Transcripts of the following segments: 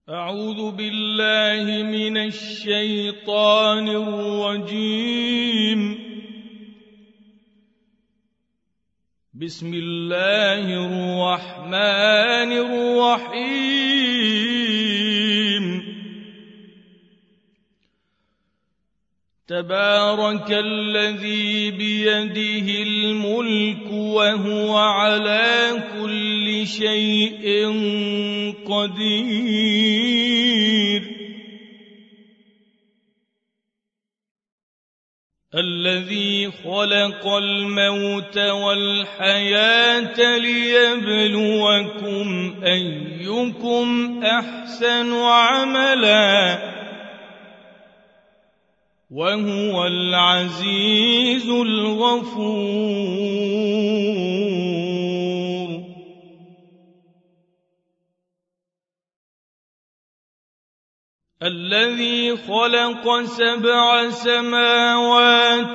أعوذ بالله من الشيطان الرجيم. بسم الله الرحمن الرحيم. تبارك الذي بيده الملك وهو على كل شيء قدير. الذي خلق الموت والحياة ليبلوكم أيكم أحسن عملا وهو العزيز الغفور. الذي خلق 7 سماوات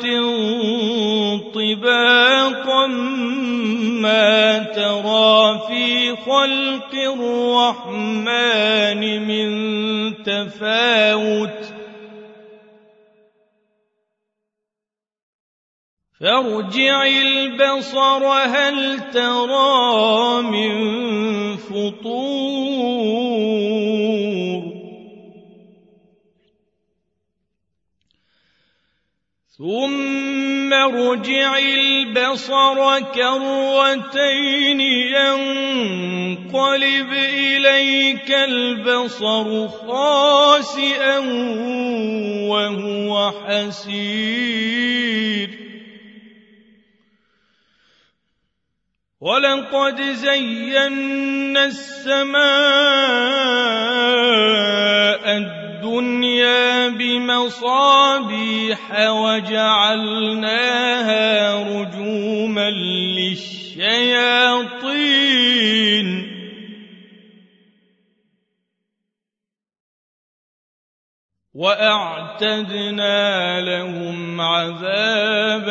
طباقا ما ترى في خلق الرحمن من تفاوت فارجع البصر هل ترى من فطور ثم ارجع البصر كرتين ينقلب إليك البصر خاسئا وهو حسير. ولقد زينا السماء الدنيا بمصابيح وجعلناها رجوما للشياطين وأعتدنا لهم عذاب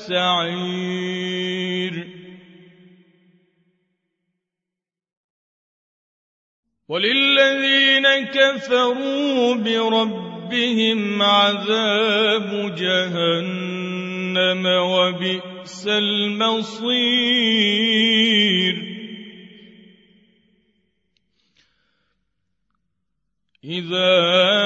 السعير. وللذين كفروا بربهم عذاب جهنم وبئس المصير. إذا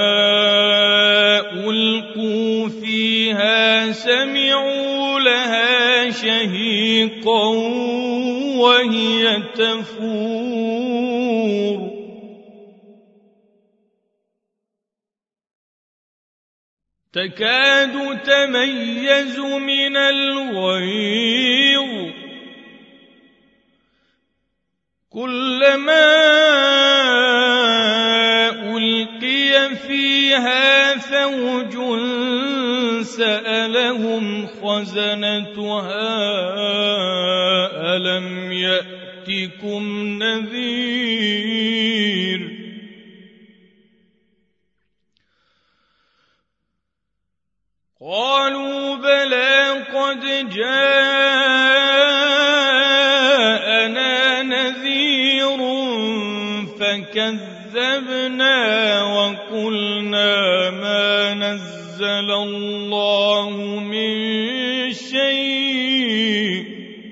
ألقوا فيها سمعوا لها شهيقا وهي تفور. تكاد تميز من الغيظ كلما ألقي فيها فوج سألهم خزنتها ألم يأتكم نذير. قالوا بلى قد جاءنا نذير فكذبنا وقلنا ما نزل الله من شيء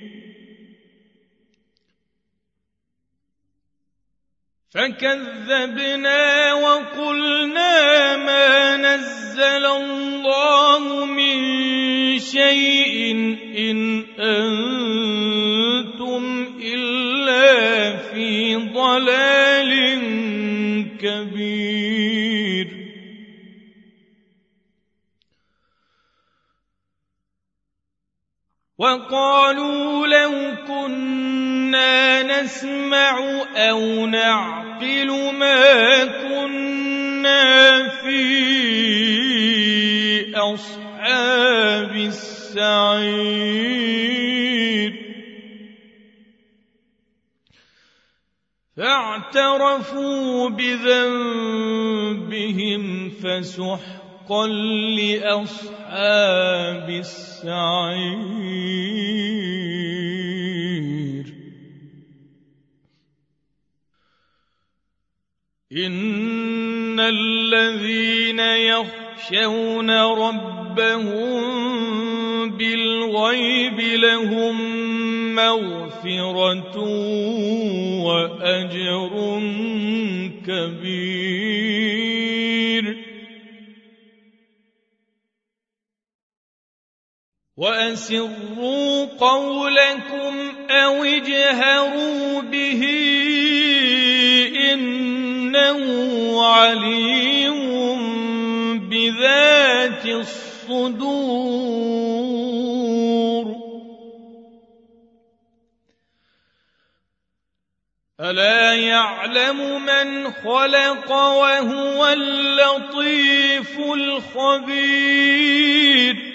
إن أنتم إلا في ضلال كبير. وقالوا لو كنا نسمع أو نعقل ما كنا في أصحاب السعير. فاعترفوا بذنبهم فسحقا لأصحاب السعير. إن الذين يخشون ربهم بالغيب لهم مغفرة وأجر كبير وأسروا قولكم أو اجهروا به إنه عليم بذات الصدور ألا يعلم من خلق وهو اللطيف الخبير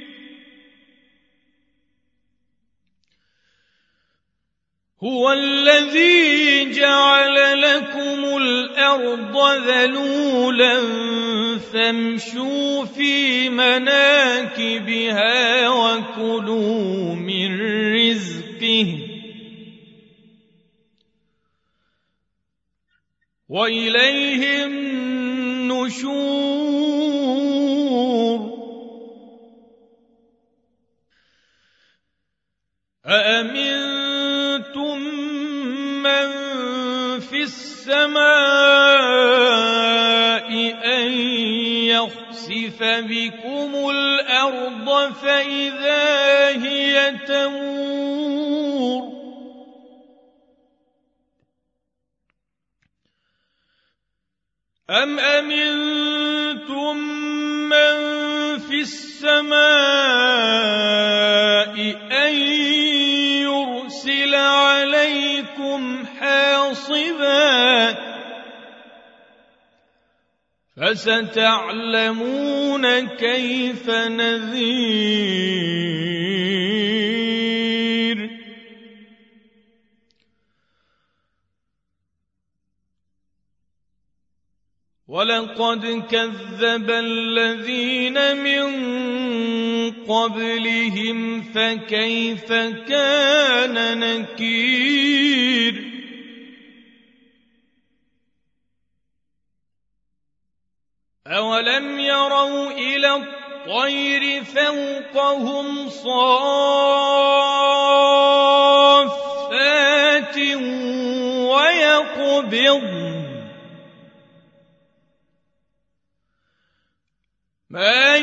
هو الذي جعل لكم الأرض ذلولا فامشوا في مناكبها وكلوا من رزقه وإليه النشور أأمنتم من في السماء أن يخسف بكم الأرض فإذا هي تمور أم أمنتم من في السماء أن يرسل عليكم حاصبا فستعلمون كيف نذير ولقد كذب الذين من قبلهم فكيف كان نكير أولم يروا إلى الطير فوقهم صافات ويقبضن ما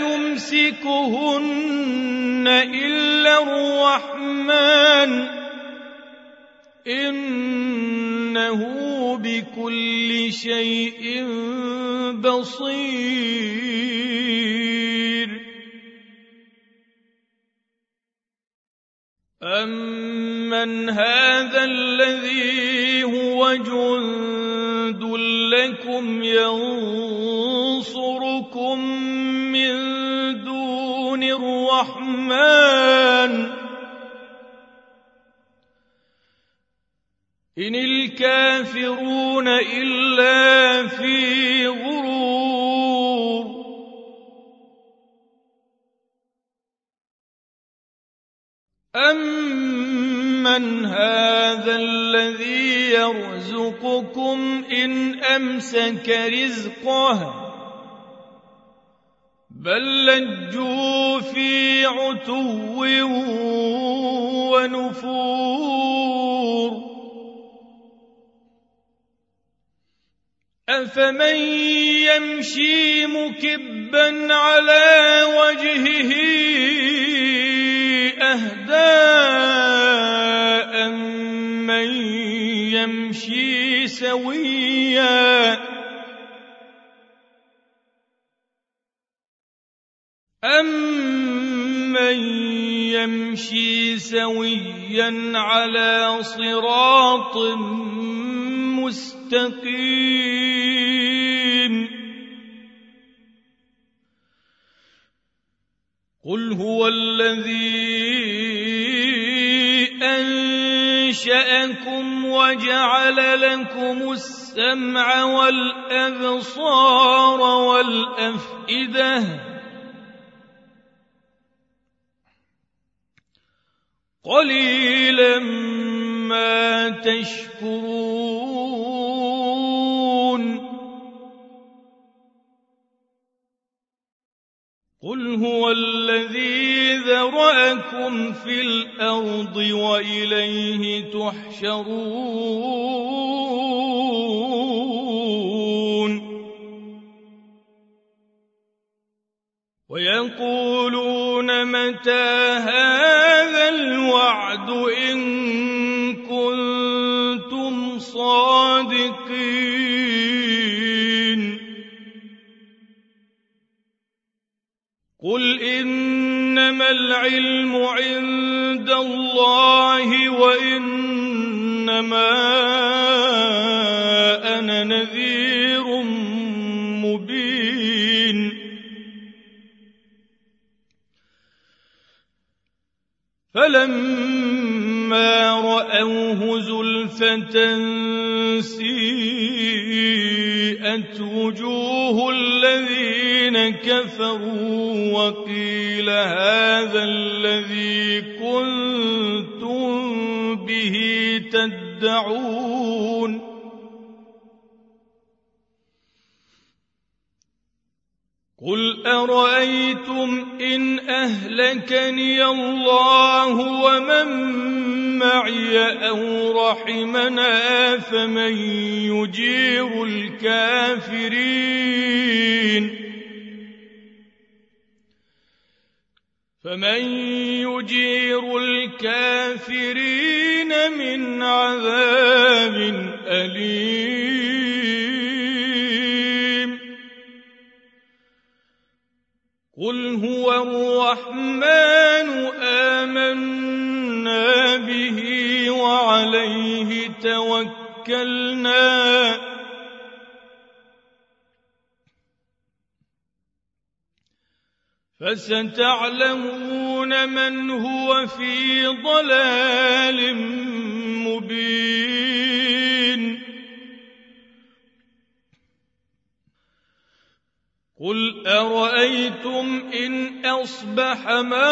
يمسكهن إلا الرحمن إنه بكل شيء بصير أمن هذا الذي هو جند لكم ينصركم من دون الرحمن إن الكافرون إلا في غرور أمن هذا الذي يرزقكم إن أمسك رزقه بل لجوا في عتو ونفور أفمن يمشي مكبا على وجهه أهدى أمن يمشي سويا على صراط مستقيم قل هو الذي أنشأكم وجعل لكم السمع والأبصار والأفئدة قليلا ما تشكرون قل هو الذي ذرأكم في الأرض وإليه تحشرون ويقولون متى هذا الوعد إن كنتم صادقين قل إنما العلم عند الله وإنما أنا نذير مبين فلما رأوه زلفة سيئت وجوه الذين كفروا وقيل هذا الذي كنتم به تدعون قل أرأيتم إن أهلكني الله ومن معي أو رحمنا فمن يجير الكافرين من عذاب أليم قل هو الرحمن آمنا به وعليه توكلنا فستعلمون من هو في ضلال مبين قل أرأيتم إن أصبح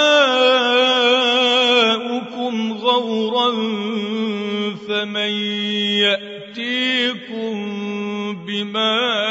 ماؤكم غورا فمن يأتيكم بماء